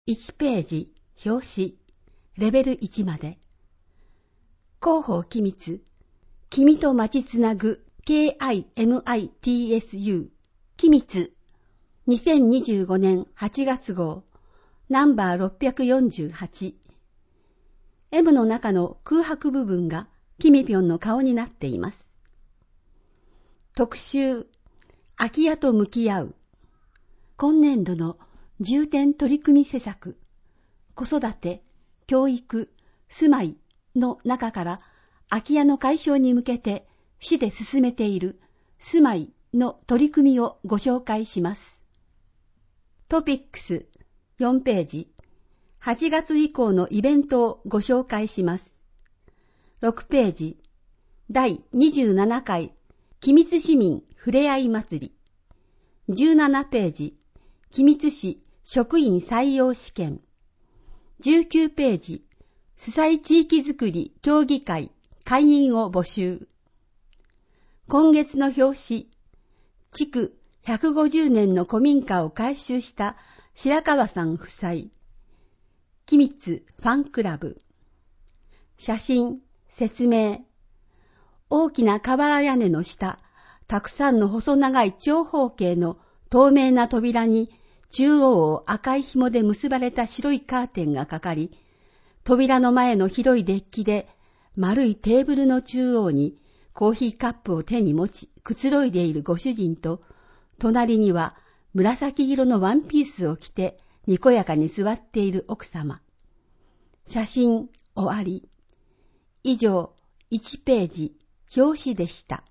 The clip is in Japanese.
1ページ、表紙、レベル1まで。広報機密、君と待ちつなぐ KIMITSU、機密、2025年8月号、ナンバー648。M の中の空白部分がキミピョンの顔になっています。特集、空き家と向き合う。今年度の重点取り組み施策、子育て、教育、住まいの中から空き家の解消に向けて市で進めている住まいの取り組みをご紹介します。トピックス4ページ、8月以降のイベントをご紹介します。6ページ、第27回君津市民ふれあい祭り。17ページ、君津市職員採用試験。19ページ、主催地域づくり協議会会員を募集。今月の表紙、築150年の古民家を改修した白川さん夫妻。君津ファンクラブ。写真、説明。大きな瓦屋根の下、たくさんの細長い長方形の透明な扉に中央を赤い紐で結ばれた白いカーテンがかかり、扉の前の広いデッキで丸いテーブルの中央にコーヒーカップを手に持ちくつろいでいるご主人と、隣には紫色のワンピースを着てにこやかに座っている奥様。写真終わり。以上1ページ表紙でした。